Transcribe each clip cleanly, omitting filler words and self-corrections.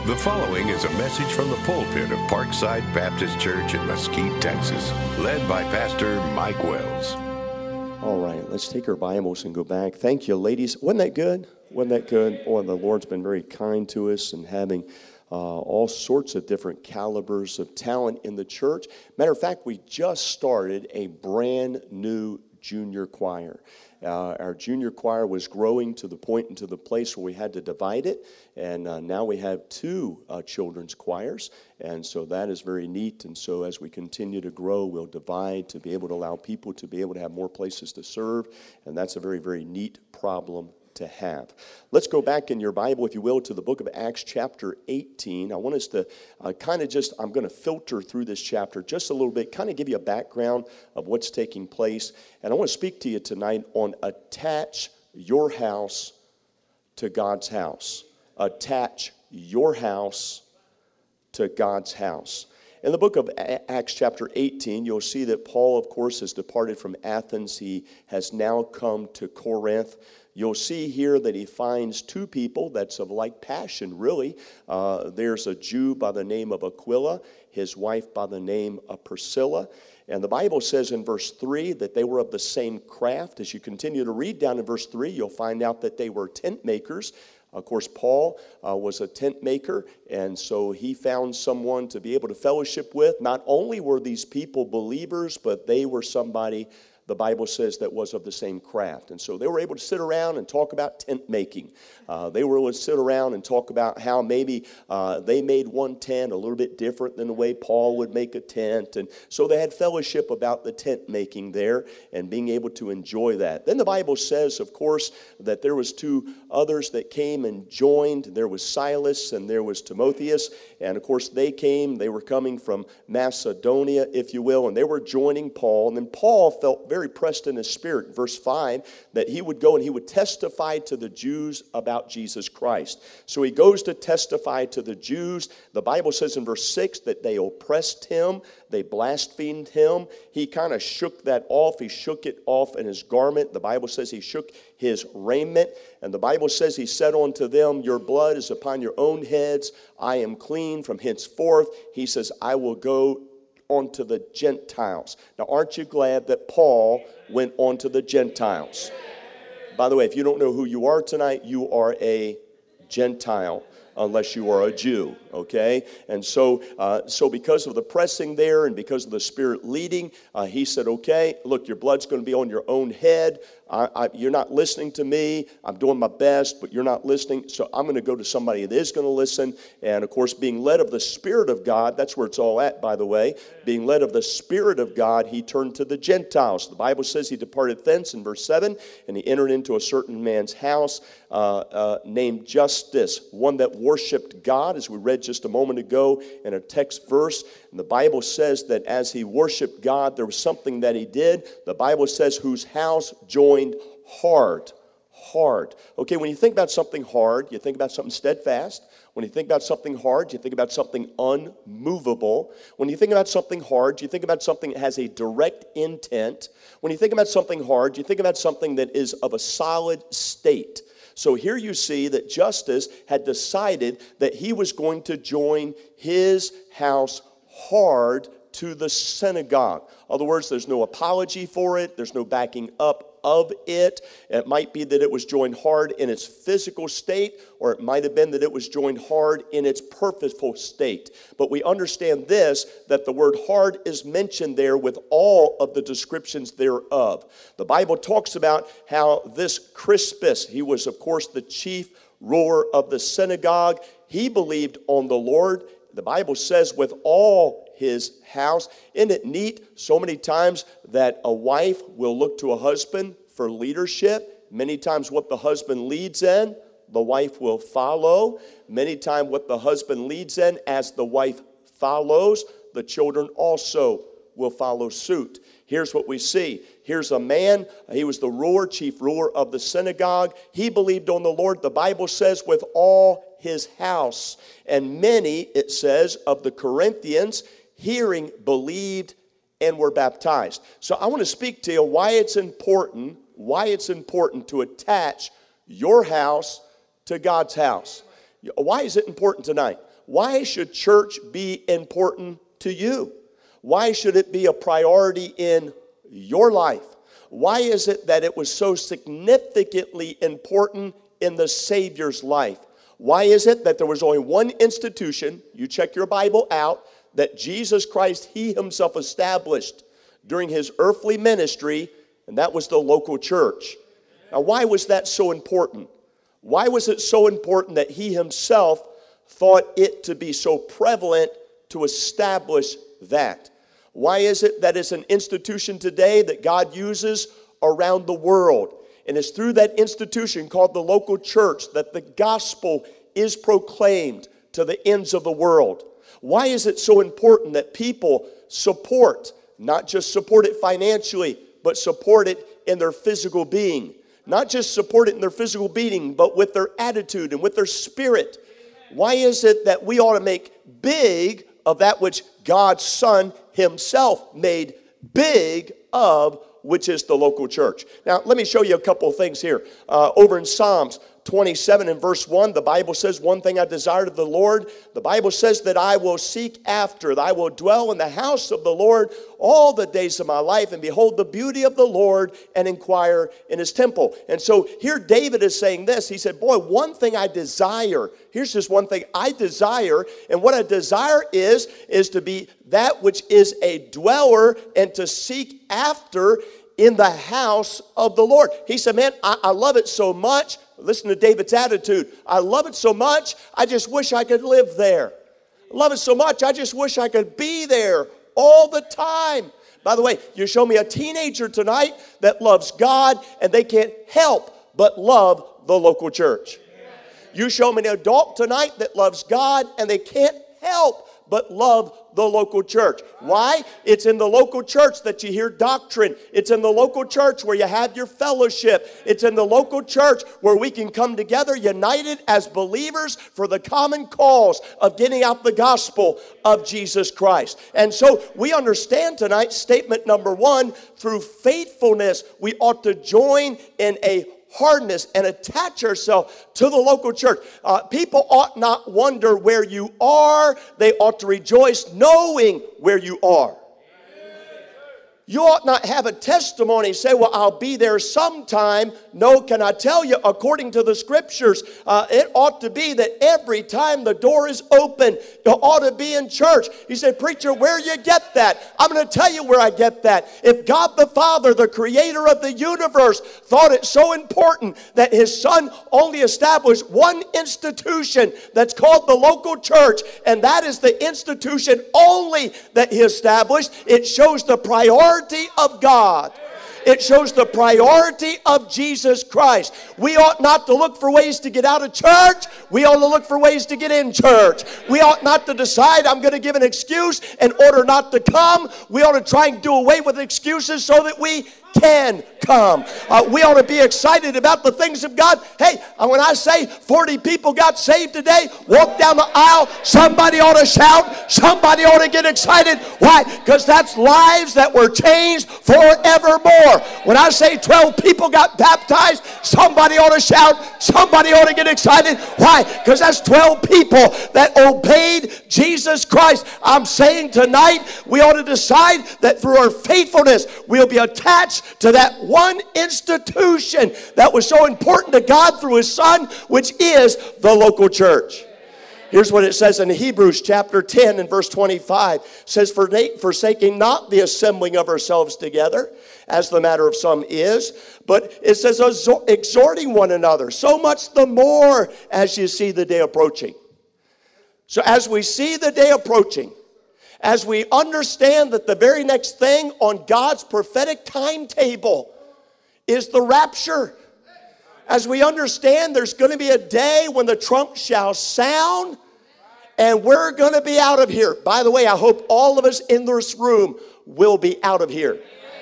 The following is a message from the pulpit of Parkside Baptist Church in Mesquite, Texas, led by Pastor Mike Wells. All right, let's take our Bibles and go back. Thank you, ladies. Wasn't that good? Wasn't that good? Boy, the Lord's been very kind to us and having all sorts of different calibers of talent in the church. Matter of fact, we just started a brand new junior choir. Our junior choir was growing to the point and to the place where we had to divide it, and now we have two children's choirs, and so that is very neat. And so as we continue to grow, we'll divide to be able to allow people to be able to have more places to serve, and that's a very, very neat problem to have. Let's go back in your Bible, if you will, to the book of Acts chapter 18. I want us to I'm going to filter through this chapter just a little bit, kind of give you a background of what's taking place. And I want to speak to you tonight on attach your house to God's house. Attach your house to God's house. In the book of Acts chapter 18, you'll see that Paul, of course, has departed from Athens. He has now come to Corinth. You'll see here that he finds two people that's of like passion, really. There's a Jew by the name of Aquila, his wife by the name of Priscilla. And the Bible says in verse 3 that they were of the same craft. As you continue to read down in verse 3, you'll find out that they were tent makers. Of course, Paul was a tent maker, and so he found someone to be able to fellowship with. Not only were these people believers, but they were somebody, the Bible says, that was of the same craft. And so they were able to sit around and talk about tent making. They were able to sit around and talk about how maybe they made one tent a little bit different than the way Paul would make a tent. And so they had fellowship about the tent making there and being able to enjoy that. Then the Bible says, of course, that there was two others that came and joined. There was Silas and there was Timotheus. And of course they were coming from Macedonia, if you will, and they were joining Paul. And then Paul felt very pressed in his spirit, verse 5, that he would go and he would testify to the Jews about Jesus Christ. So he goes to testify to the Jews. The Bible says in verse 6 that they oppressed him, they blasphemed him. He kind of shook that off. He shook it off in his garment. The Bible says he shook his raiment. And the Bible says he said unto them, your blood is upon your own heads. I am clean from henceforth. He says, I will go onto the Gentiles. Now, aren't you glad that Paul went onto the Gentiles? By the way, if you don't know who you are tonight, you are a Gentile, unless you are a Jew, okay? And so because of the pressing there and because of the Spirit leading, he said, okay, look, your blood's going to be on your own head. You're not listening to me. I'm doing my best, but you're not listening. So I'm going to go to somebody that is going to listen. And, of course, being led of the Spirit of God, that's where it's all at, by the way. Being led of the Spirit of God, he turned to the Gentiles. The Bible says he departed thence in verse 7, and he entered into a certain man's house named Justus, one that worshipped God, as we read just a moment ago in a text verse. And the Bible says that as he worshiped God, there was something that he did. The Bible says whose house joined hard. Okay, when you think about something hard, you think about something steadfast. When you think about something hard, you think about something unmovable. When you think about something hard, you think about something that has a direct intent. When you think about something hard, you think about something that is of a solid state. So here you see that Justus had decided that he was going to join his house hard to the synagogue. In other words, there's no apology for it. There's no backing up of it. It might be that it was joined hard in its physical state, or it might have been that it was joined hard in its purposeful state. But we understand this, that the word hard is mentioned there with all of the descriptions thereof. The Bible talks about how this Crispus, he was, of course, the chief ruler of the synagogue. He believed on the Lord. The Bible says with all his house. Isn't it neat so many times that a wife will look to a husband for leadership? Many times what the husband leads in, the wife will follow. Many times what the husband leads in, as the wife follows, the children also will follow suit. Here's what we see. Here's a man. He was the chief ruler of the synagogue. He believed on the Lord, the Bible says, with all his house. And many, it says, of the Corinthians, hearing, believed, and were baptized. So I want to speak to you why it's important to attach your house to God's house. Why is it important tonight? why should church be important to you? Why should it be a priority in your life? Why is it that it was so significantly important in the Savior's life? Why is it that there was only one institution, you check your Bible out, that Jesus Christ, He Himself established during His earthly ministry, and that was the local church? Now, why was that so important? Why was it so important that He Himself thought it to be so prevalent to establish that? Why is it that it's an institution today that God uses around the world? And it's through that institution called the local church that the gospel is proclaimed to the ends of the world. Why is it so important that people support, not just support it financially, but support it in their physical being? Not just support it in their physical being, but with their attitude and with their spirit. Why is it that we ought to make big of that which God's Son Himself made big of, which is the local church? Now, let me show you a couple of things here. Over in Psalms 27 and verse 1, the Bible says, one thing I desired of the Lord, the Bible says that I will seek after, that I will dwell in the house of the Lord all the days of my life, and behold the beauty of the Lord, and inquire in His temple. And so here David is saying this. He said, boy, one thing I desire. Here's just one thing I desire. And what I desire is to be that which is a dweller and to seek after in the house of the Lord. He said, man, I love it so much. Listen to David's attitude. I love it so much, I just wish I could live there. I love it so much, I just wish I could be there all the time. By the way, you show me a teenager tonight that loves God and they can't help but love the local church. You show me an adult tonight that loves God and they can't help but love the local church. Why? It's in the local church that you hear doctrine. It's in the local church where you have your fellowship. It's in the local church where we can come together united as believers for the common cause of getting out the gospel of Jesus Christ. And so we understand tonight, statement number one, through faithfulness, we ought to join in a hardness and attach ourselves to the local church. People ought not wonder where you are. They ought to rejoice knowing where you are. You ought not have a testimony and say, well, I'll be there sometime. No, can I tell you, according to the scriptures, it ought to be that every time the door is open, you ought to be in church. You say, preacher, where you get that? I'm going to tell you where I get that. If God the Father, the creator of the universe, thought it so important that His Son only established one institution that's called the local church, and that is the institution only that He established, it shows the priority of God. It shows the priority of Jesus Christ. We ought not to look for ways to get out of church. We ought to look for ways to get in church. We ought not to decide I'm going to give an excuse in order not to come. We ought to try and do away with excuses so that we can come. We ought to be excited about the things of God. Hey, when I say 40 people got saved today, walk down the aisle, somebody ought to shout, somebody ought to get excited. Why? Because that's lives that were changed forevermore. When I say 12 people got baptized, somebody ought to shout, somebody ought to get excited. Why? Because that's 12 people that obeyed Jesus Christ. I'm saying tonight we ought to decide that through our faithfulness we'll be attached to that one institution that was so important to God through His Son, which is the local church. Here's what it says in Hebrews chapter 10 and verse 25. It says, forsaking not the assembling of ourselves together, as the matter of some is, but it says exhorting one another, so much the more as you see the day approaching. So as we see the day approaching, as we understand that the very next thing on God's prophetic timetable is the rapture, as we understand there's going to be a day when the trump shall sound and we're going to be out of here. By the way, I hope all of us in this room will be out of here.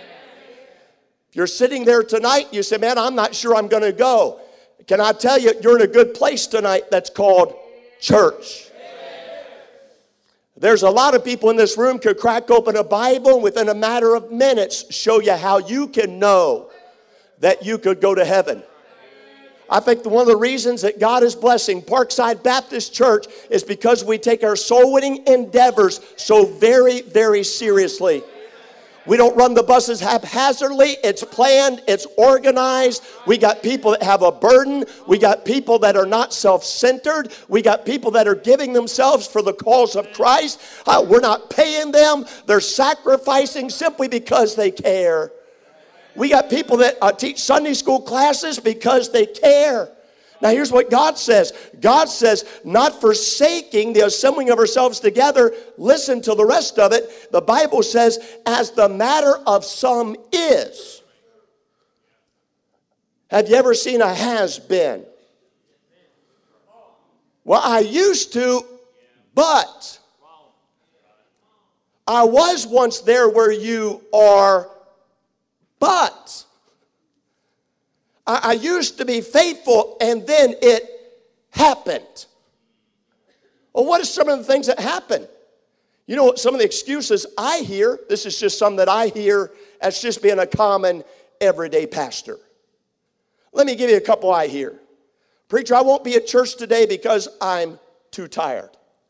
If you're sitting there tonight, you say, man, I'm not sure I'm going to go. Can I tell you, you're in a good place tonight that's called church. There's a lot of people in this room could crack open a Bible and within a matter of minutes show you how you can know that you could go to heaven. I think one of the reasons that God is blessing Parkside Baptist Church is because we take our soul winning endeavors so very, very seriously. We don't run the buses haphazardly. It's planned. It's organized. We got people that have a burden. We got people that are not self-centered. We got people that are giving themselves for the cause of Christ. We're not paying them. They're sacrificing simply because they care. We got people that teach Sunday school classes because they care. Now here's what God says. God says, not forsaking the assembling of ourselves together. Listen to the rest of it. The Bible says, as the matter of some is. Have you ever seen a has-been? Well, I used to, but I was once there where you are, but I used to be faithful, and then it happened. Well, what are some of the things that happen? You know what some of the excuses I hear, this is just some that I hear as just being a common everyday pastor. Let me give you a couple I hear. Preacher, I won't be at church today because I'm too tired.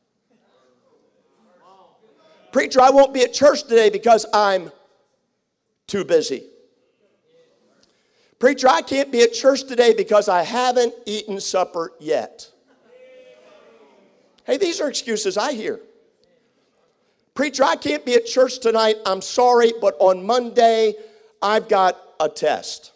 Preacher, I won't be at church today because I'm too busy. Preacher, I can't be at church today because I haven't eaten supper yet. Hey, these are excuses I hear. Preacher, I can't be at church tonight. I'm sorry, but on Monday, I've got a test.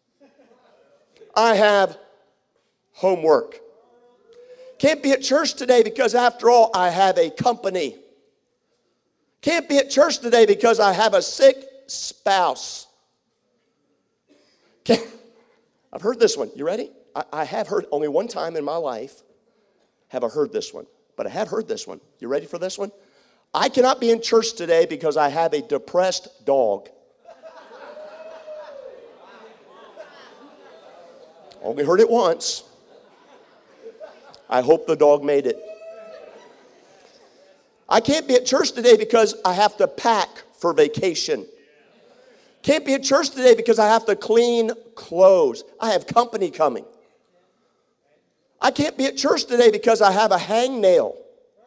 I have homework. Can't be at church today because, after all, I have a company. Can't be at church today because I have a sick spouse. I've heard this one. You ready? I have heard only one time in my life have I heard this one. But I have heard this one. You ready for this one? I cannot be in church today because I have a depressed dog. Only heard it once. I hope the dog made it. I can't be at church today because I have to pack for vacation. Can't be at church today because I have to clean clothes. I have company coming. I can't be at church today because I have a hangnail.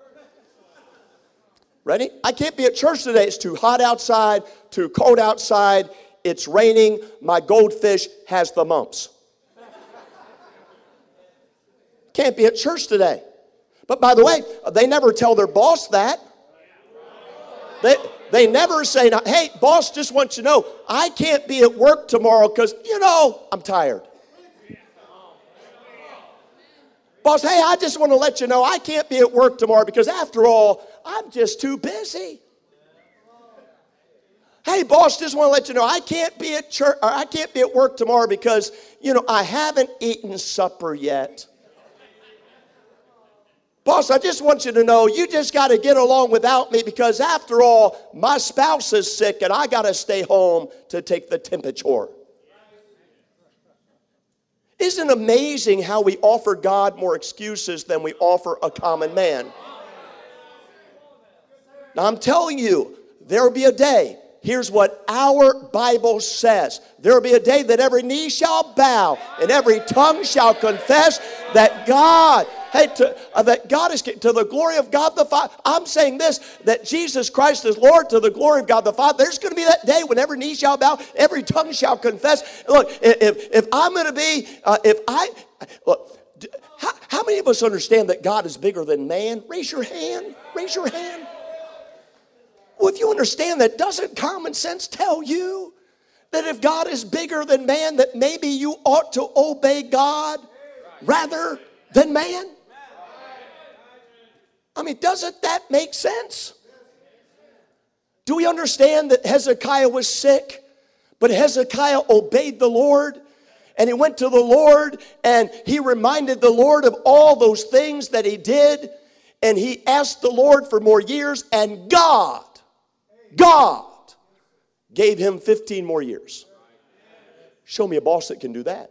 Ready? I can't be at church today. It's too hot outside, too cold outside. It's raining. My goldfish has the mumps. Can't be at church today. But by the way, they never tell their boss that. They never say, hey, boss, just want you to know, I can't be at work tomorrow because, I'm tired. Boss, hey, I just want to let you know I can't be at work tomorrow because, after all, I'm just too busy. Hey, boss, just want to let you know I can't be at church, or I can't be at work tomorrow because, I haven't eaten supper yet. Boss, I just want you to know you just got to get along without me because, after all, my spouse is sick and I got to stay home to take the temperature. Isn't it amazing how we offer God more excuses than we offer a common man? Now, I'm telling you, there will be a day. Here's what our Bible says. There will be a day that every knee shall bow and every tongue shall confess that God... that God is to the glory of God the Father. I'm saying this, that Jesus Christ is Lord to the glory of God the Father. There's going to be that day when every knee shall bow, every tongue shall confess. Look, if I'm going to be, how many of us understand that God is bigger than man? Raise your hand. Raise your hand. Well, if you understand that, doesn't common sense tell you that if God is bigger than man, that maybe you ought to obey God rather than man? I mean, doesn't that make sense? Do we understand that Hezekiah was sick, but Hezekiah obeyed the Lord? And he went to the Lord and he reminded the Lord of all those things that he did. And he asked the Lord for more years, and God gave him 15 more years. Show me a boss that can do that.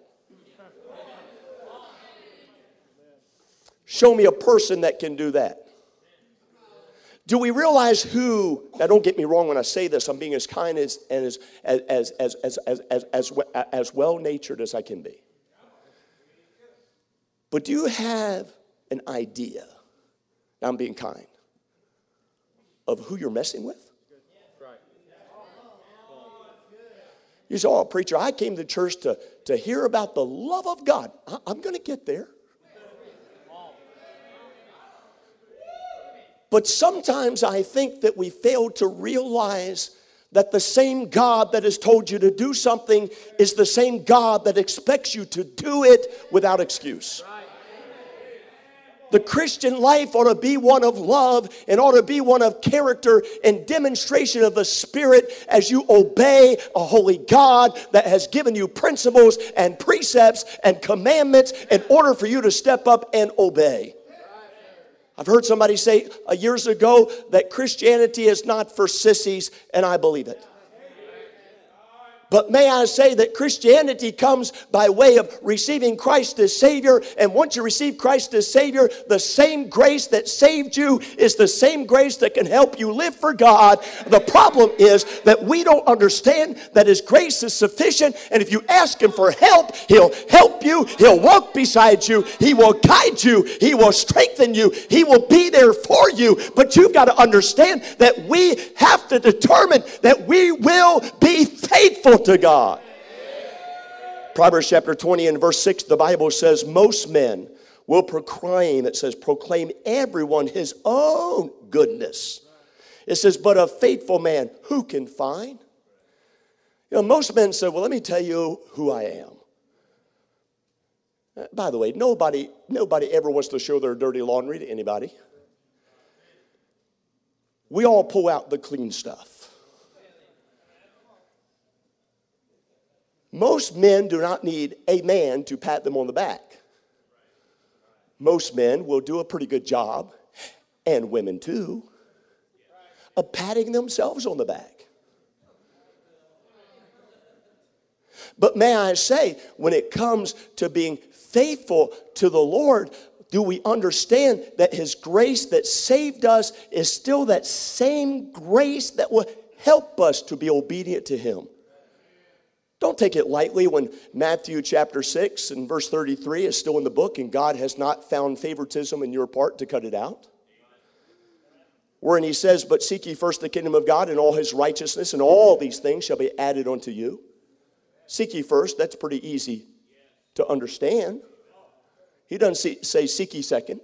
Show me a person that can do that. Do we realize who, now don't get me wrong when I say this, I'm being as kind and as well-natured as I can be. But do you have an idea, now I'm being kind, of who you're messing with? You say, oh, preacher, I came to church to hear about the love of God. I'm going to get there. But sometimes I think that we fail to realize that the same God that has told you to do something is the same God that expects you to do it without excuse. The Christian life ought to be one of love and ought to be one of character and demonstration of the Spirit as you obey a holy God that has given you principles and precepts and commandments in order for you to step up and obey. I've heard somebody say years ago that Christianity is not for sissies, and I believe it. But may I say that Christianity comes by way of receiving Christ as Savior. And once you receive Christ as Savior, the same grace that saved you is the same grace that can help you live for God. The problem is that we don't understand that His grace is sufficient. And if you ask Him for help, He'll help you. He'll walk beside you. He will guide you. He will strengthen you. He will be there for you. But you've got to understand that we have to determine that we will be faithful to God. Proverbs chapter 20 and verse 6, the Bible says, most men will proclaim, it says, proclaim everyone his own goodness. It says, but a faithful man, who can find? You know, most men say, well, let me tell you who I am. By the way, nobody ever wants to show their dirty laundry to anybody. We all pull out the clean stuff. Most men do not need a man to pat them on the back. Most men will do a pretty good job, and women too, of patting themselves on the back. But may I say, when it comes to being faithful to the Lord, do we understand that His grace that saved us is still that same grace that will help us to be obedient to Him? Don't take it lightly when Matthew chapter 6 and verse 33 is still in the book and God has not found favoritism in your part to cut it out. Wherein He says, but seek ye first the kingdom of God and all His righteousness, and all these things shall be added unto you. Seek ye first, that's pretty easy to understand. He doesn't say seek ye second.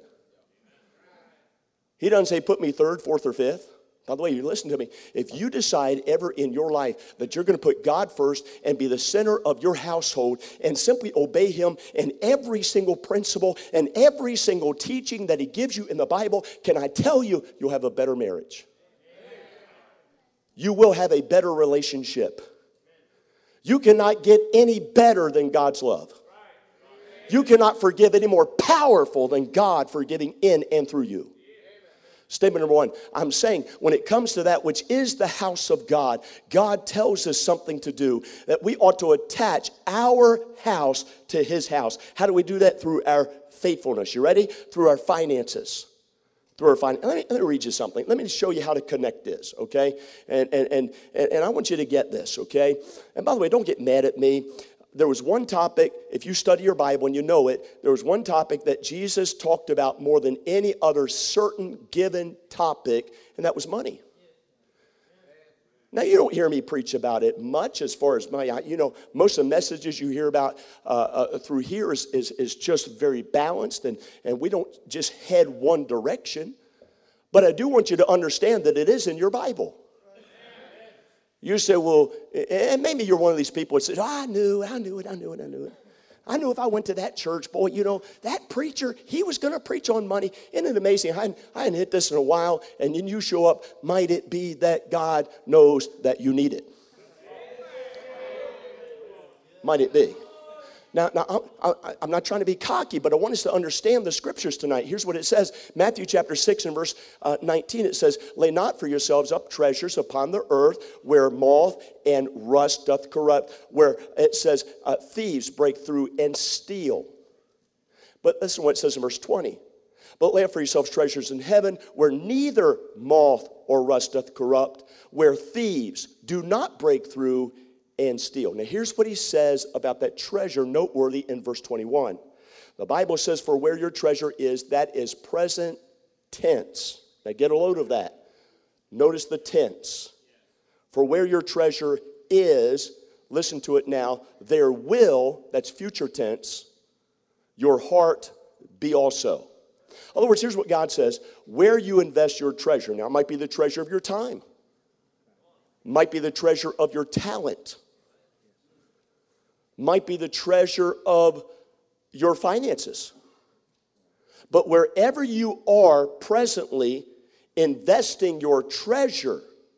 He doesn't say put me third, fourth, or fifth. By the way, you listen to me. If you decide ever in your life that you're going to put God first and be the center of your household and simply obey Him in every single principle and every single teaching that He gives you in the Bible, can I tell you, you'll have a better marriage. You will have a better relationship. You cannot get any better than God's love. You cannot forgive any more powerful than God forgiving in and through you. Statement number one, I'm saying when it comes to that which is the house of God, God tells us something to do, that we ought to attach our house to His house. How do we do that? Through our faithfulness. You ready? Through our finances. Let me read you something. Let me show you how to connect this, okay? And I want you to get this, okay? And by the way, don't get mad at me. There was one topic, if you study your Bible and you know it, there was one topic that Jesus talked about more than any other certain given topic, and that was money. Now, you don't hear me preach about it much as far as money. Most of the messages you hear about through here is just very balanced, and we don't just head one direction. But I do want you to understand that it is in your Bible. You say, well, and maybe you're one of these people that says, oh, I knew it. I knew if I went to that church, boy, that preacher, he was going to preach on money. Isn't it amazing? I hadn't hit this in a while, and then you show up. Might it be that God knows that you need it? Might it be? Now, I'm not trying to be cocky, but I want us to understand the scriptures tonight. Here's what it says. Matthew chapter 6 and verse 19, it says, lay not for yourselves up treasures upon the earth where moth and rust doth corrupt, where it says thieves break through and steal. But listen to what it says in verse 20. But lay up for yourselves treasures in heaven where neither moth or rust doth corrupt, where thieves do not break through and steal. Now here's what he says about that treasure, noteworthy in verse 21. The Bible says, for where your treasure is, that is present tense. Now get a load of that. Notice the tense. For where your treasure is, listen to it now, there will, that's future tense, your heart be also. In other words, here's what God says. Where you invest your treasure, now it might be the treasure of your time. Might be the treasure of your talent. Might be the treasure of your finances. But wherever you are presently investing your treasure,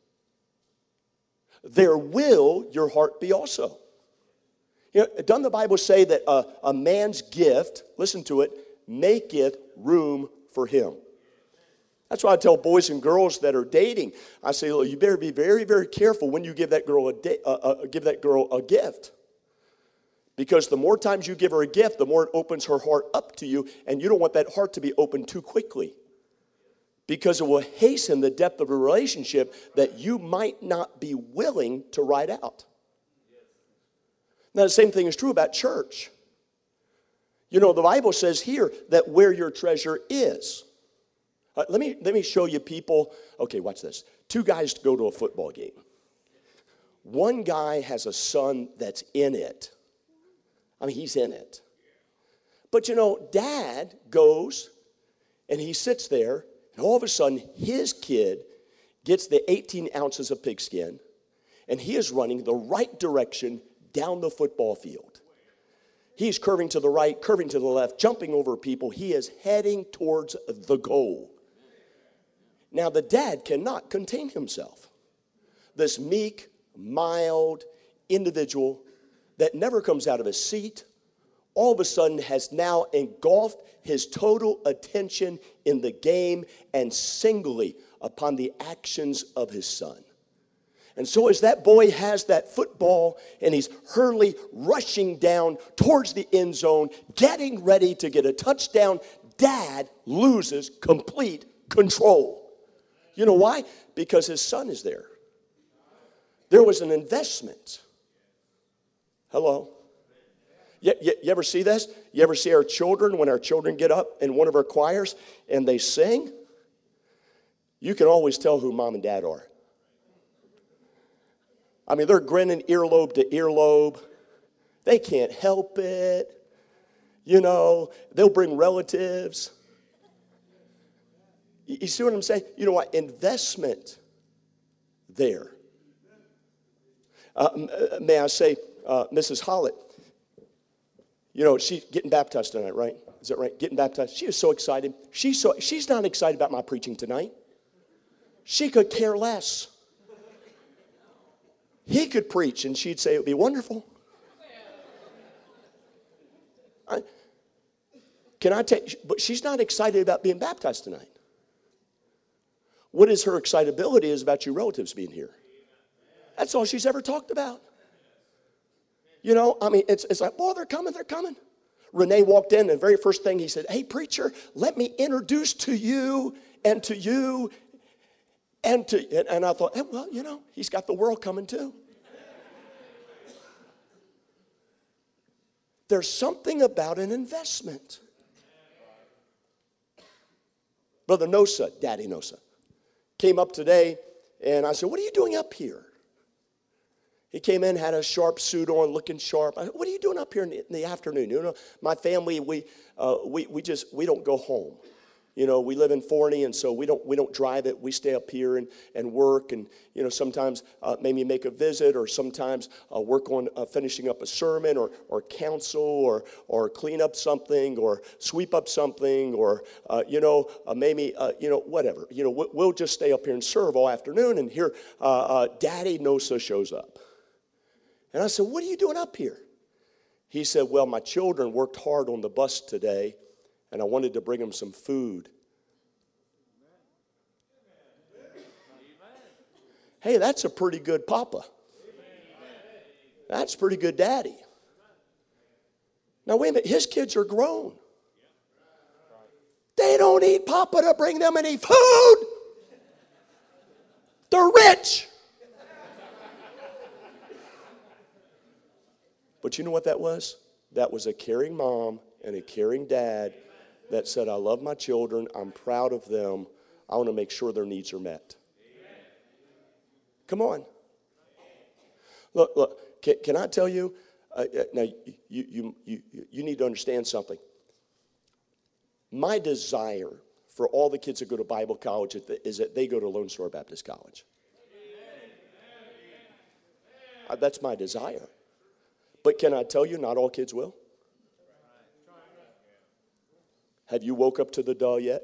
there will your heart be also. You know, doesn't the Bible say that a man's gift, listen to it, maketh room for him? That's why I tell boys and girls that are dating, I say, well, you better be very, very careful when you give that girl a gift. Because the more times you give her a gift, the more it opens her heart up to you, and you don't want that heart to be opened too quickly. Because it will hasten the depth of a relationship that you might not be willing to ride out. Now, the same thing is true about church. You know, the Bible says here that where your treasure is. Let me show you people. Okay, watch this. Two guys go to a football game. One guy has a son that's in it. I mean, he's in it. But you know, dad goes and he sits there, and all of a sudden his kid gets the 18 ounces of pigskin, and he is running the right direction down the football field. He's curving to the right, curving to the left, jumping over people. He is heading towards the goal. Now, the dad cannot contain himself. This meek, mild individual that never comes out of his seat, all of a sudden has now engulfed his total attention in the game and singly upon the actions of his son. And so as that boy has that football and he's hurriedly rushing down towards the end zone, getting ready to get a touchdown, dad loses complete control. You know why? Because his son is there. There was an investment. Hello? You ever see this? You ever see our children, when our children get up in one of our choirs and they sing? You can always tell who mom and dad are. I mean, they're grinning earlobe to earlobe. They can't help it. You know, they'll bring relatives. You see what I'm saying? You know what? Investment there. May I say, Mrs. Hollett, you know, she's getting baptized tonight, right? Is that right? Getting baptized. She is so excited. She's not excited about my preaching tonight. She could care less. He could preach, and she'd say it would be wonderful. Can I tell you? But she's not excited about being baptized tonight. What is her excitability is about your relatives being here. That's all she's ever talked about. You know, I mean, it's like, boy, they're coming, they're coming. Renee walked in, and the very first thing he said, hey, preacher, let me introduce to you and to you and to, and I thought, hey, well, you know, he's got the world coming too. There's something about an investment. Brother Nosa, Daddy Nosa, came up today, and I said, what are you doing up here? He came in, had a sharp suit on, looking sharp. I said, what are you doing up here in the afternoon? You know, my family, we don't go home. You know, we live in Forney, and so we don't drive it. We stay up here and work, and you know, sometimes maybe make a visit, or sometimes work on finishing up a sermon, or counsel, or clean up something, or sweep up something, or maybe whatever. You know, we'll just stay up here and serve all afternoon. And here, Daddy Nosa shows up, and I said, "What are you doing up here?" He said, "Well, my children worked hard on the bus today, and I wanted to bring them some food." Hey, that's a pretty good papa. That's pretty good daddy. Now, wait a minute. His kids are grown. They don't need papa to bring them any food. They're rich. But you know what that was? That was a caring mom and a caring dad that said, I love my children, I'm proud of them, I want to make sure their needs are met. Come on. Look, can I tell you, now you need to understand something. My desire for all the kids that go to Bible college is that they go to Lone Star Baptist College. That's my desire. But can I tell you, not all kids will? Have you woke up to the duh yet?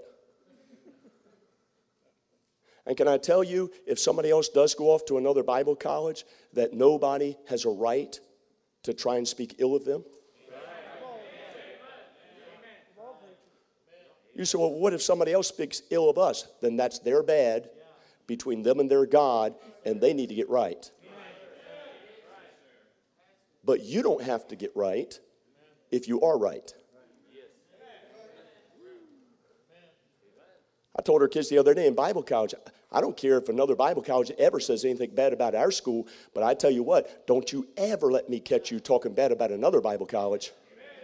And can I tell you, if somebody else does go off to another Bible college, that nobody has a right to try and speak ill of them? You say, well, what if somebody else speaks ill of us? Then that's their bad between them and their God, and they need to get right. But you don't have to get right if you are right. I told our kids the other day in Bible college, I don't care if another Bible college ever says anything bad about our school, but I tell you what, don't you ever let me catch you talking bad about another Bible college.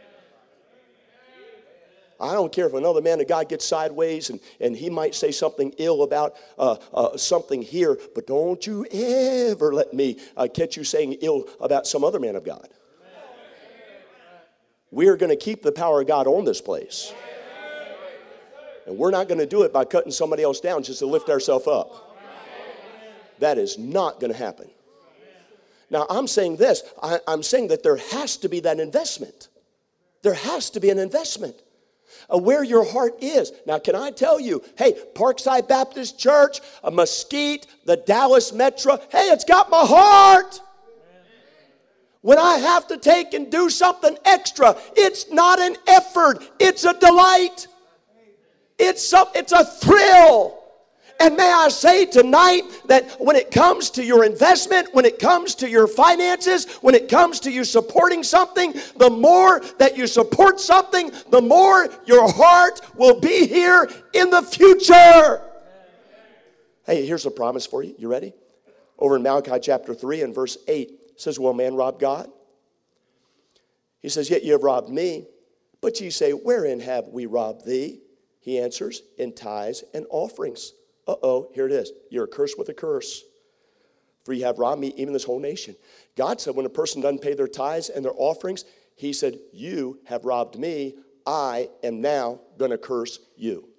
I don't care if another man of God gets sideways and he might say something ill about something here, but don't you ever let me catch you saying ill about some other man of God. We are going to keep the power of God on this place. And we're not going to do it by cutting somebody else down just to lift ourselves up. That is not going to happen. Now, I'm saying this. I'm saying that there has to be that investment. There has to be an investment. Where your heart is. Now, can I tell you, hey, Parkside Baptist Church, Mesquite, the Dallas Metro, hey, it's got my heart. When I have to take and do something extra, it's not an effort, it's a delight. It's a thrill. And may I say tonight that when it comes to your investment, when it comes to your finances, when it comes to you supporting something, the more that you support something, the more your heart will be here in the future. Hey, here's a promise for you. You ready? Over in Malachi chapter 3 and verse 8, it says, will man rob God? He says, yet you have robbed me. But ye say, wherein have we robbed thee? He answers, in tithes and offerings. Uh-oh, here it is. You're accursed with a curse. For you have robbed me, even this whole nation. God said when a person doesn't pay their tithes and their offerings, he said, you have robbed me. I am now going to curse you.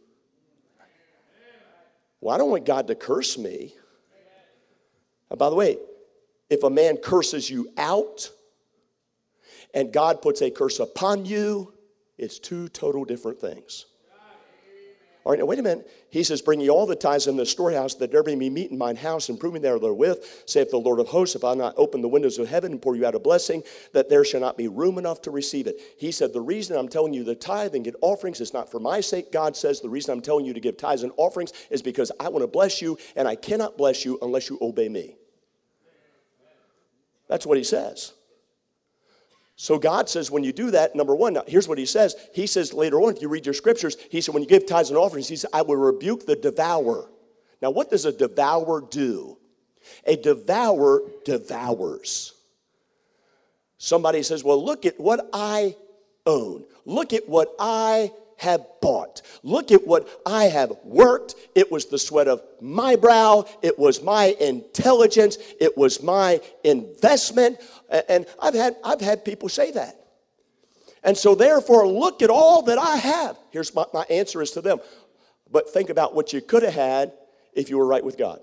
Well, I don't want God to curse me. And by the way, if a man curses you out and God puts a curse upon you, it's two total different things. All right, now wait a minute. He says, bring ye all the tithes in the storehouse, that there may be meat in mine house, and prove me there therewith, saith the Lord of hosts, if I not open the windows of heaven and pour you out a blessing, that there shall not be room enough to receive it. He said, the reason I'm telling you the tithe and get offerings is not for my sake. God says, the reason I'm telling you to give tithes and offerings is because I want to bless you, and I cannot bless you unless you obey me. That's what he says. So God says when you do that, number one, now here's what he says. He says later on, if you read your scriptures, he said when you give tithes and offerings, he said, I will rebuke the devourer. Now what does a devourer do? A devourer devours. Somebody says, well, look at what I own. Look at what I have bought. Look at what I have worked. It was the sweat of my brow. It was my intelligence. It was my investment. And I've had people say that. And so therefore, look at all that I have. Here's my answer is to them. But think about what you could have had if you were right with God.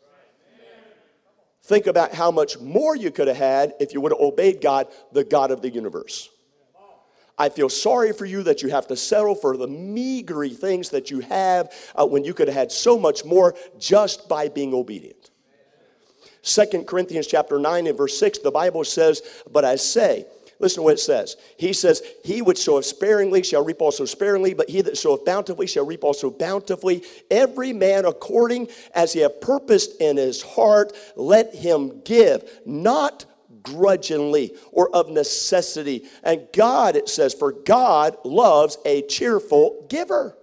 Think about how much more you could have had if you would have obeyed God, the God of the universe. I feel sorry for you that you have to settle for the meager things that you have when you could have had so much more just by being obedient. 2 Corinthians chapter 9 and verse 6, the Bible says, but I say, listen to what it says. He says, he which soweth sparingly shall reap also sparingly, but he that soweth bountifully shall reap also bountifully. Every man according as he hath purposed in his heart, let him give, not grudgingly or of necessity. And God, it says, for God loves a cheerful giver.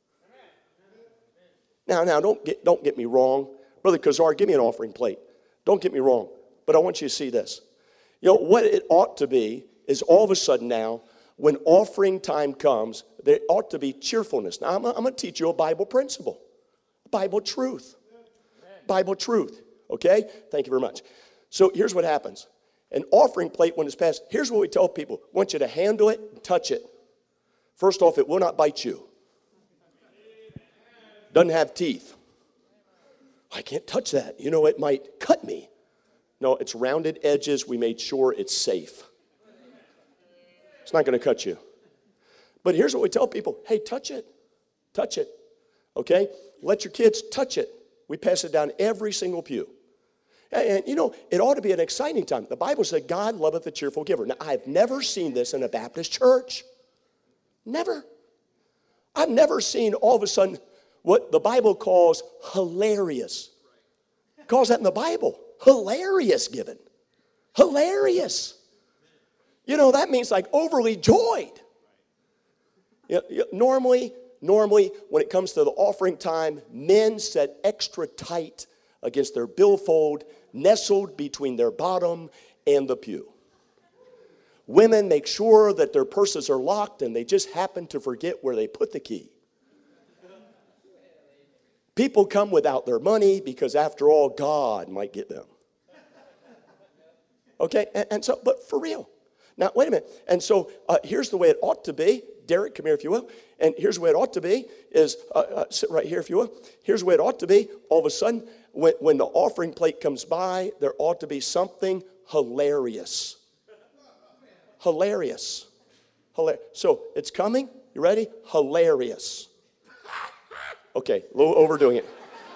Now, don't get me wrong. Brother Kazar, give me an offering plate. Don't get me wrong. But I want you to see this. You know, what it ought to be is all of a sudden now, when offering time comes, there ought to be cheerfulness. Now, I'm going to teach you a Bible principle, Bible truth. Bible truth, okay? Thank you very much. So here's what happens. An offering plate, when it's passed, here's what we tell people. I want you to handle it and touch it. First off, it will not bite you. Doesn't have teeth. I can't touch that. You know, it might cut me. No, it's rounded edges. We made sure it's safe. It's not going to cut you. But here's what we tell people. Hey, touch it. Touch it. Okay? Let your kids touch it. We pass it down every single pew. And, you know, it ought to be an exciting time. The Bible said, God loveth a cheerful giver. Now, I've never seen this in a Baptist church. Never. I've never seen all of a sudden what the Bible calls hilarious. It calls that in the Bible. Hilarious giving. Hilarious. You know, that means like overly joyed. Normally, when it comes to the offering time, men set extra tight against their billfold, nestled between their bottom and the pew. Women make sure that their purses are locked and they just happen to forget where they put the key. People come without their money because, after all, God might get them. Okay, and so, but for real. Now, wait a minute. And so here's the way it ought to be. Derek, come here if you will. And here's the way it ought to be is, sit right here if you will. Here's the way it ought to be. All of a sudden, when the offering plate comes by, there ought to be something hilarious. Hilarious. So it's coming. You ready? Hilarious. Okay, a little overdoing it.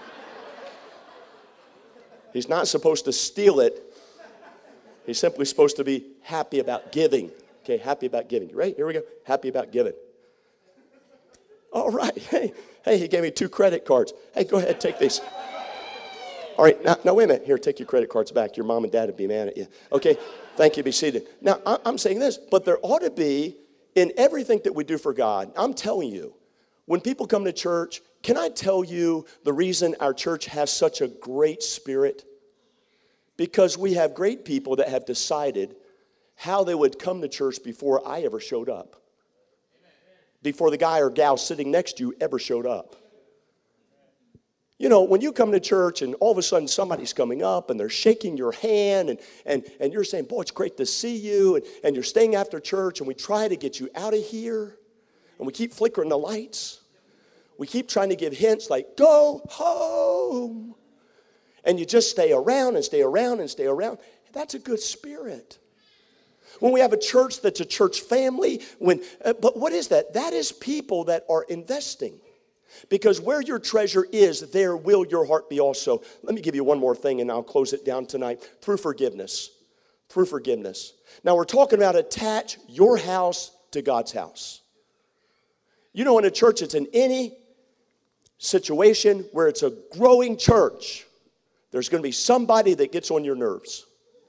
He's not supposed to steal it. He's simply supposed to be happy about giving. Okay, happy about giving. You ready? Here we go. Happy about giving. All right. Hey, he gave me 2 credit cards. Hey, go ahead, take these. All right, now wait a minute. Here, take your credit cards back. Your mom and dad would be mad at you. Okay, thank you. Be seated. Now, I'm saying this, but there ought to be, in everything that we do for God, I'm telling you, when people come to church, can I tell you the reason our church has such a great spirit? Because we have great people that have decided how they would come to church before I ever showed up. Before the guy or gal sitting next to you ever showed up. You know, when you come to church and all of a sudden somebody's coming up and they're shaking your hand and you're saying, boy, it's great to see you, and you're staying after church and we try to get you out of here and we keep flickering the lights. We keep trying to give hints like, go home. And you just stay around and stay around and stay around. That's a good spirit. When we have a church that's a church family, but what is that? That is people that are investing. Because where your treasure is, there will your heart be also. Let me give you one more thing and I'll close it down tonight. Through forgiveness. Through forgiveness. Now we're talking about attach your house to God's house. You know, in a church, it's in any situation where it's a growing church, there's going to be somebody that gets on your nerves.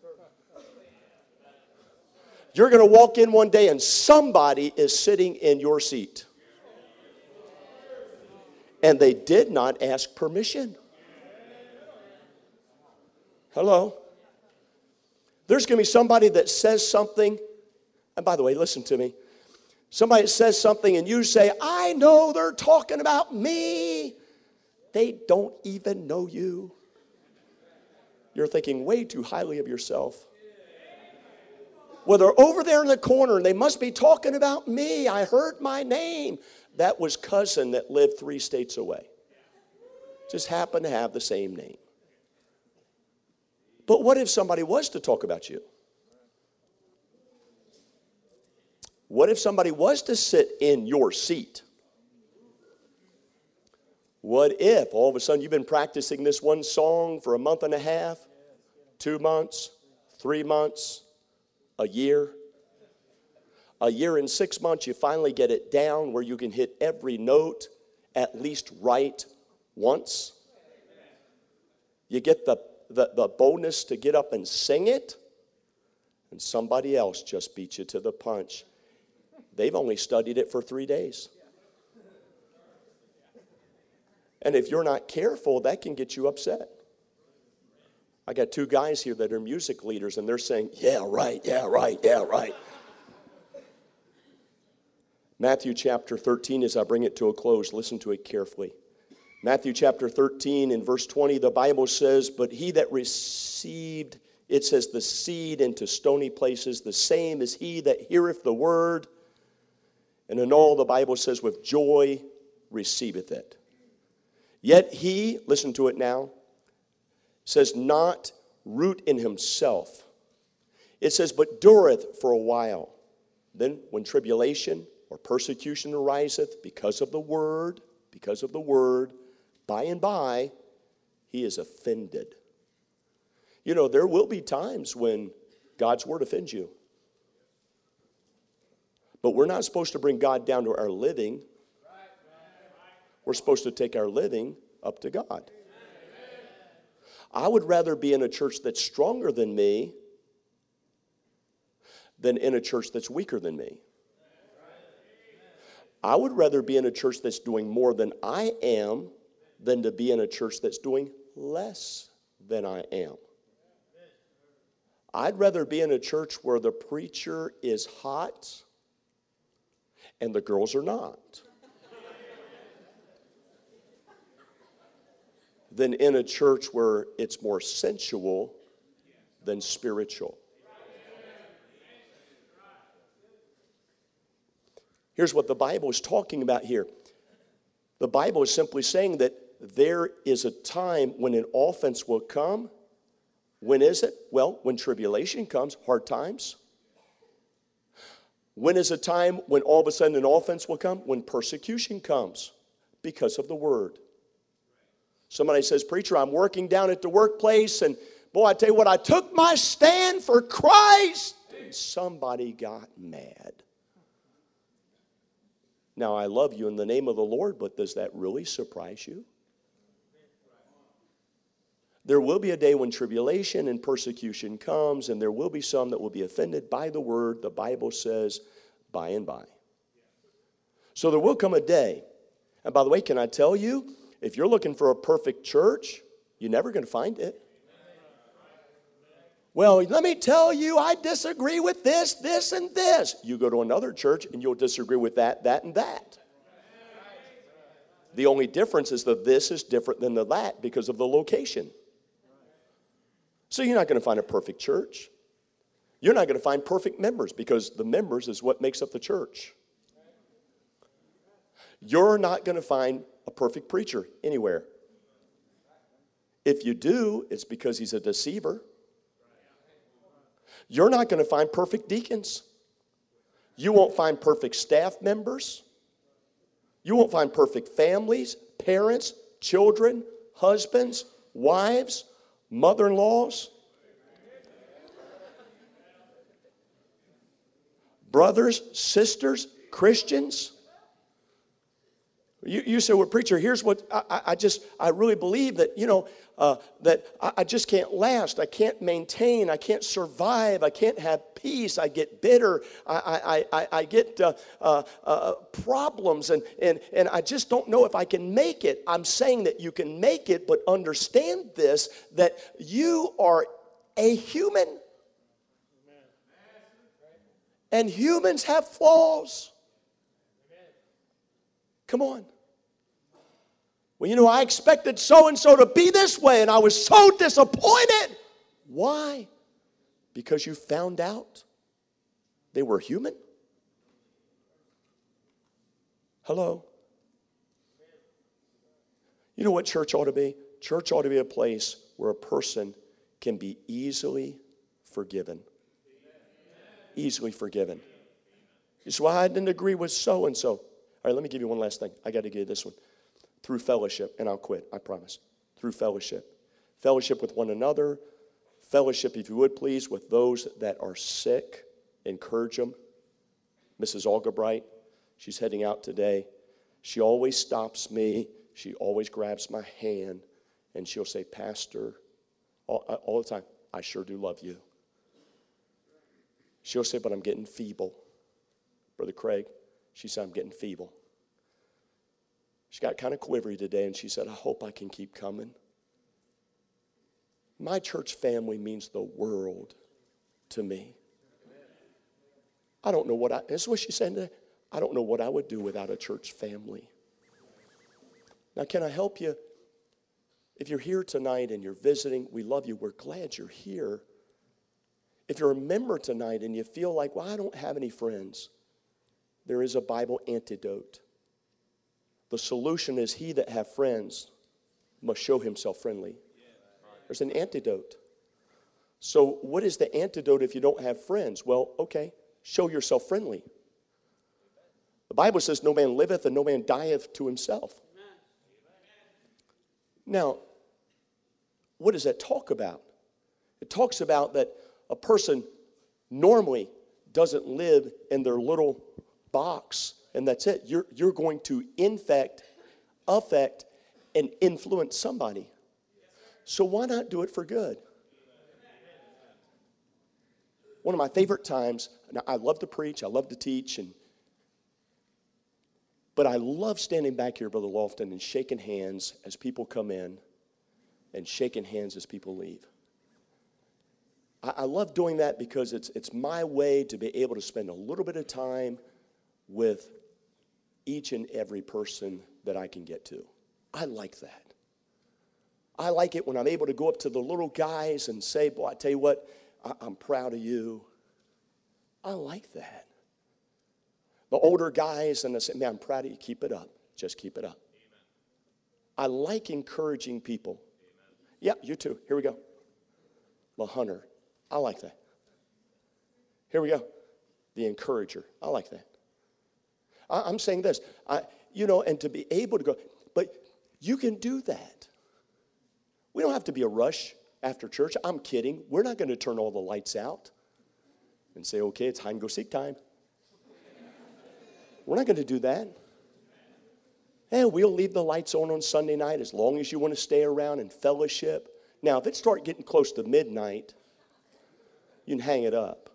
You're going to walk in one day and somebody is sitting in your seat. And they did not ask permission. Hello? There's going to be somebody that says something. And by the way, listen to me. Somebody says something and you say, I know they're talking about me. They don't even know you. You're thinking way too highly of yourself. Well, they're over there in the corner and they must be talking about me. I heard my name. That was cousin that lived 3 states away. Just happened to have the same name. But what if somebody was to talk about you? What if somebody was to sit in your seat? What if all of a sudden you've been practicing this one song for a month and a half, 2 months, 3 months, a year? A year and 6 months, you finally get it down where you can hit every note at least right once. You get the boldness to get up and sing it, and somebody else just beat you to the punch. They've only studied it for 3 days. And if you're not careful, that can get you upset. I got 2 guys here that are music leaders, and they're saying, yeah, right, yeah, right, yeah, right. Matthew chapter 13, as I bring it to a close, listen to it carefully. Matthew chapter 13 in verse 20, the Bible says, but he that received, it says, the seed into stony places, the same is he that heareth the word, and in all the Bible says, with joy receiveth it. Yet he, listen to it now, says not root in himself. It says, but dureth for a while. Then when tribulation or persecution ariseth because of the word, by and by, he is offended. You know, there will be times when God's word offends you. But we're not supposed to bring God down to our living. We're supposed to take our living up to God. I would rather be in a church that's stronger than me than in a church that's weaker than me. I would rather be in a church that's doing more than I am than to be in a church that's doing less than I am. I'd rather be in a church where the preacher is hot and the girls are not than in a church where it's more sensual than spiritual. Here's what the Bible is talking about here. The Bible is simply saying that there is a time when an offense will come. When is it? Well, when tribulation comes, hard times. When is a time when all of a sudden an offense will come? When persecution comes because of the word. Somebody says, preacher, I'm working down at the workplace, and boy, I tell you what, I took my stand for Christ, and somebody got mad. Now, I love you in the name of the Lord, but does that really surprise you? There will be a day when tribulation and persecution comes, and there will be some that will be offended by the word. The Bible says, by and by. So there will come a day. And by the way, can I tell you, if you're looking for a perfect church, you're never going to find it. Well, let me tell you, I disagree with this, this, and this. You go to another church, and you'll disagree with that, that, and that. The only difference is that this is different than the that because of the location. So you're not going to find a perfect church. You're not going to find perfect members because the members is what makes up the church. You're not going to find a perfect preacher anywhere. If you do, it's because he's a deceiver. You're not going to find perfect deacons. You won't find perfect staff members. You won't find perfect families, parents, children, husbands, wives, mother-in-laws, brothers, sisters, Christians. You say, well, preacher, here's what I really believe that, that I just can't last. I can't maintain. I can't survive. I can't have peace. I get bitter. I get problems, and I just don't know if I can make it. I'm saying that you can make it, but understand this, that you are a human. And humans have flaws. Come on. Well, I expected so-and-so to be this way, and I was so disappointed. Why? Because you found out they were human? Hello? You know what church ought to be? Church ought to be a place where a person can be easily forgiven. Easily forgiven. You say, well, I didn't agree with so-and-so. All right, let me give you one last thing. I got to give you this one. Through fellowship, and I'll quit, I promise. Through fellowship. Fellowship with one another. Fellowship, if you would please, with those that are sick. Encourage them. Mrs. Algebright, she's heading out today. She always stops me. She always grabs my hand, and she'll say, Pastor, all the time, I sure do love you. She'll say, but I'm getting feeble. Brother Craig, she said, I'm getting feeble. She got kind of quivery today, and she said, I hope I can keep coming. My church family means the world to me. I don't know this is what she said today. I don't know what I would do without a church family. Now, can I help you? If you're here tonight and you're visiting, we love you. We're glad you're here. If you're a member tonight and you feel like, well, I don't have any friends, there is a Bible antidote. The solution is he that have friends must show himself friendly. There's an antidote. So what is the antidote if you don't have friends? Well, okay, show yourself friendly. The Bible says no man liveth and no man dieth to himself. Now, what does that talk about? It talks about that a person normally doesn't live in their little box and that's it. You're going to affect, and influence somebody. So why not do it for good? One of my favorite times, now I love to preach, I love to teach, but I love standing back here, Brother Lofton, and shaking hands as people come in and shaking hands as people leave. I love doing that because it's my way to be able to spend a little bit of time with each and every person that I can get to. I like that. I like it when I'm able to go up to the little guys and say, boy, I tell you what, I'm proud of you. I like that. The older guys, and I say, man, I'm proud of you. Keep it up. Just keep it up. Amen. I like encouraging people. Amen. Yeah, you too. Here we go. The hunter. I like that. Here we go. The encourager. I like that. I'm saying this, and to be able to go, but you can do that. We don't have to be a rush after church. I'm kidding. We're not going to turn all the lights out and say, okay, it's hide and go seek time. We're not going to do that. And we'll leave the lights on Sunday night as long as you want to stay around and fellowship. Now, if it starts getting close to midnight, you can hang it up.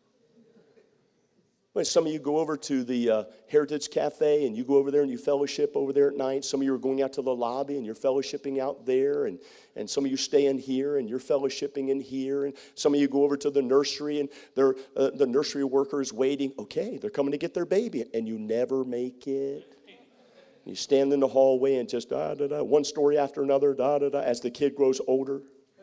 But some of you go over to the Heritage Cafe and you go over there and you fellowship over there at night. Some of you are going out to the lobby and you're fellowshipping out there. And some of you stay in here and you're fellowshipping in here. And some of you go over to the nursery and the nursery worker is waiting. Okay, they're coming to get their baby. And you never make it. You stand in the hallway and just da-da-da, one story after another, da-da-da, as the kid grows older.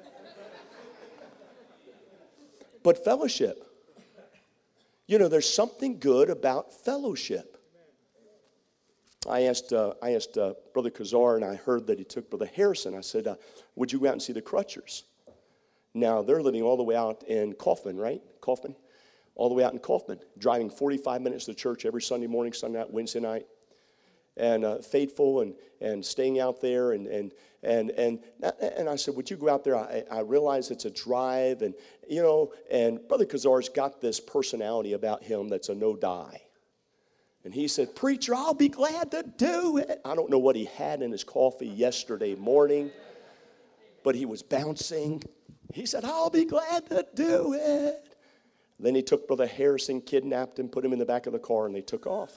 But fellowship. You know, there's something good about fellowship. I asked Brother Kazar, and I heard that he took Brother Harrison. I said, would you go out and see the Crutchers? Now, they're living all the way out in Kaufman, right? Kaufman? All the way out in Kaufman, driving 45 minutes to church every Sunday morning, Sunday night, Wednesday night. And faithful and staying out there and I said, would you go out there? I realize it's a drive and Brother Kazar's got this personality about him that's a no die. And he said, preacher, I'll be glad to do it. I don't know what he had in his coffee yesterday morning, but he was bouncing. He said, I'll be glad to do it. Then he took Brother Harrison, kidnapped him, put him in the back of the car, and they took off.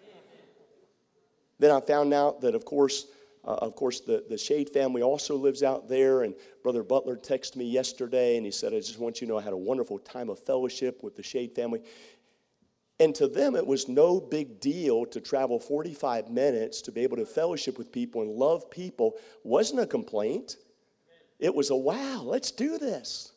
Then I found out that, of course, the Shade family also lives out there. And Brother Butler texted me yesterday, and he said, I just want you to know I had a wonderful time of fellowship with the Shade family. And to them, it was no big deal to travel 45 minutes to be able to fellowship with people and love people. Wasn't a complaint. It was a, wow, let's do this.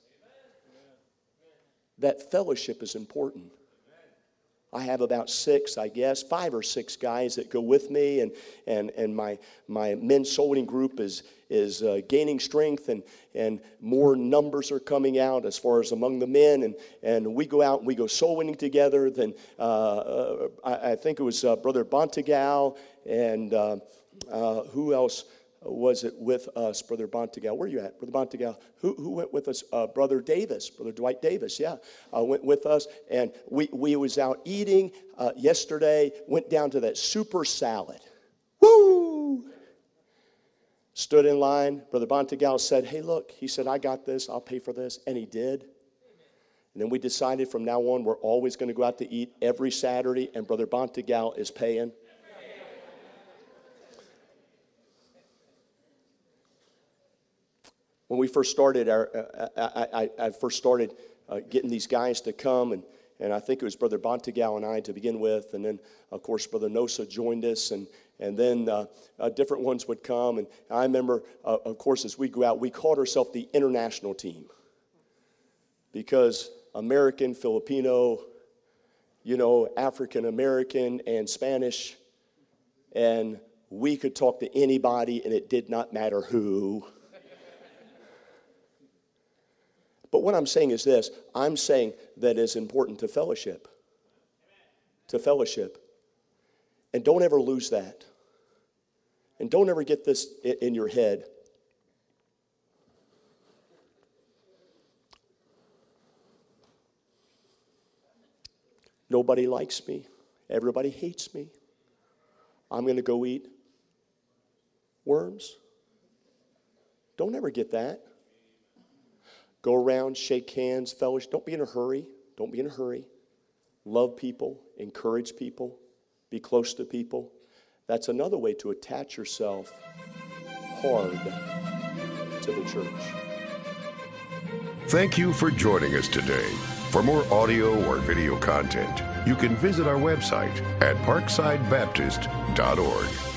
That fellowship is important. I have about 5 or 6 guys that go with me, and my men's soul winning group is gaining strength, and more numbers are coming out as far as among the men, and we go out and we go soul winning together. Then I think it was Brother Bontegal and who else was it with us? Brother Bontegal, where are you at? Brother Bontegal, who went with us? Brother Davis, Brother Dwight Davis, yeah, went with us. And we was out eating yesterday, went down to that super salad. Woo! Stood in line. Brother Bontegal said, hey, look, he said, I got this, I'll pay for this. And he did. And then we decided from now on, we're always going to go out to eat every Saturday, and Brother Bontegal is paying. When we first started, I first started getting these guys to come And I think it was Brother Bontegal and I to begin with, and then, of course, Brother Nosa joined us, and then different ones would come. And I remember, of course, as we go out, we called ourselves the international team because American, Filipino, African American, and Spanish, and we could talk to anybody, and it did not matter who. But what I'm saying is this. I'm saying that it's important to fellowship. To fellowship. And don't ever lose that. And don't ever get this in your head. Nobody likes me. Everybody hates me. I'm going to go eat worms. Don't ever get that. Go around, shake hands, fellowship. Don't be in a hurry. Don't be in a hurry. Love people, encourage people, be close to people. That's another way to attach yourself hard to the church. Thank you for joining us today. For more audio or video content, you can visit our website at parksidebaptist.org.